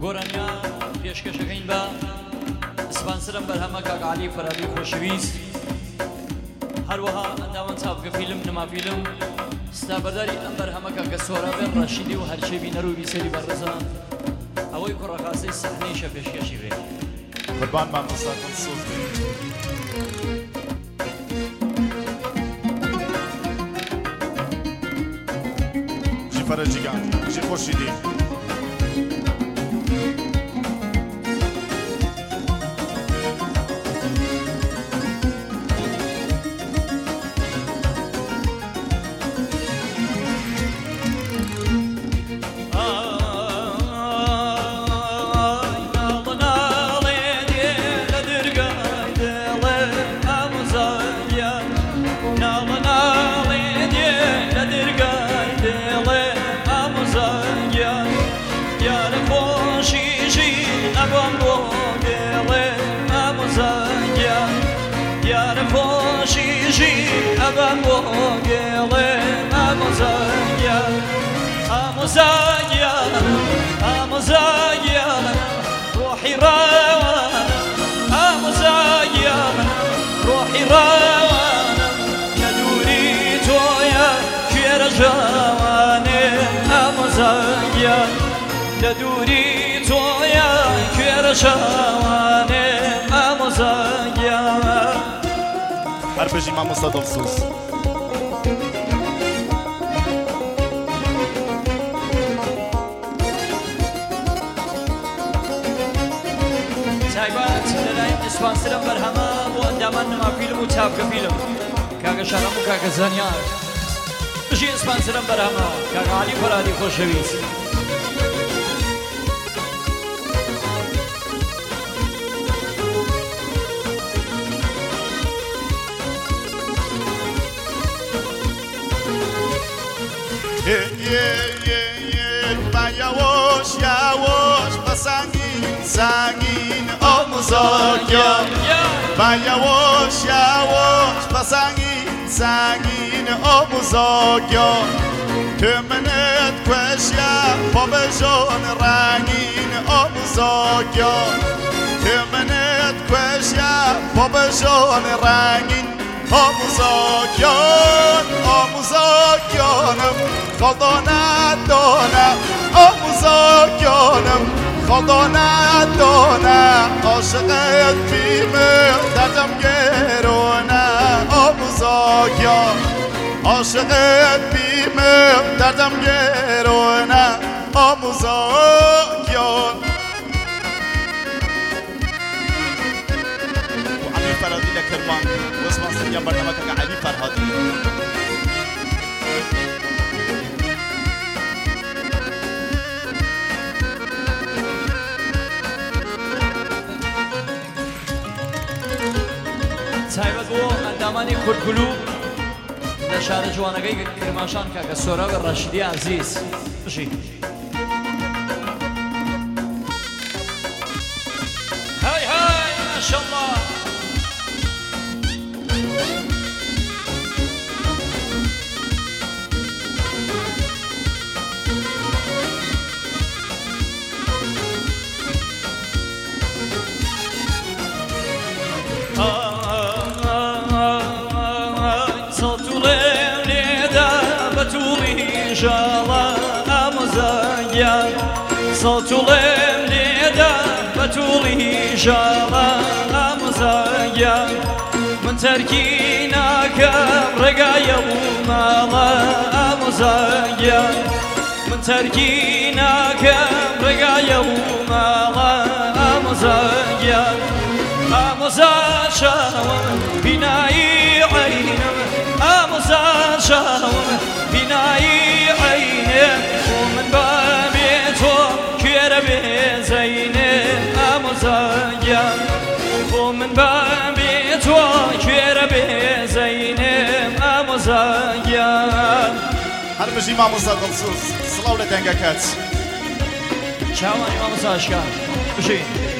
گۆرانیا پێشکەشەکەین بە سپانسرم بەرهەمە کاک عەلی فەرادی خۆشەویست، هەروەها ئەنداوەن چاپکە فیلم نەما فیلم ستابەرداری ئەم بەرهەمە کاکە سۆرابێن ڕەشیدی و هەرچێ بینەر و بیسەری بەڕێزە ئەوەی کوڕەخاسەی سەحنەیشە پێشکەشی بێ. قوربان مامۆستاکەم سۆز بێت. ژی فەرەجیگان ژی خۆشیدی ئامۆزایە ڕۆحی ڕاوانە ئامۆزایە ڕۆحی ڕاوانە کە دووری تۆیە کوێرە ژاوانێ ئامۆزایە کە دووری تۆیە کوێرە ژاوانێ ئامۆزایە هەر بەژی مامۆستا دڵسوز سپانسرم بەرهەمە بۆ ئەندامان نەما فیلم و چاپکە فیلم کاکە شەرەم و کاکە زانیار بژی سپانسرم بەرهەمە کاکە عەلی فەرادی خۆشەویست. یاوەش یاوەش بە سانگین سانگین ئۆموزۆکیۆ با یاوەش یاوەش بە سانگین سانگین ئۆموزۆکیۆ تو منت کوێشیە بۆ بەژۆن ڕنگین ئۆموزۆکیۆ تو منت کوێشیە بۆ بەژۆن ڕنگین ئۆموزۆکیۆن ئۆموزۆکیۆنم خەڵدۆ ناتۆنە ئۆموزۆکیۆنم خەڵدۆ ناتۆنە عاشقت بیمە دەردەم گێرۆنە ئۆموزۆکیۆ عاشقت بیمە دەردەم گێرۆنە ئۆموزۆکیۆن عەلی فەرادی لە کەرمان وەسپانسەریان بەرنامە کاکە عەلی فەرهادی تایبەت بۆ ئەندامانی کورکولو لە شارە جوانەکەی کرماشان کاکە سۆراب ڕەشیدی عەزیز بژی. های های ماشەڵڵا سەڵتوڵێم لێدا بەتوڵی ژاڵە ئامۆزایە من تەرکی ناکەم ڕێگایە و ماڵە ئامۆزایە من تەرکی ناکەم ڕێگایە و ماڵە ئامۆزایە ئامۆزا شاوم بینایی عەینم ئامۆزا شاوم بینایی عەینم بۆ من بابێ تۆ کوێرە بێزەینێ ئامۆزایە بۆ من بابێ تۆ کوێرە بێزەینێ ئامۆزایە هەر بژی مامۆستا دڵسوز سڵاو لە دەنگەکەت چاوانی مامۆستا ئاشکار بژی.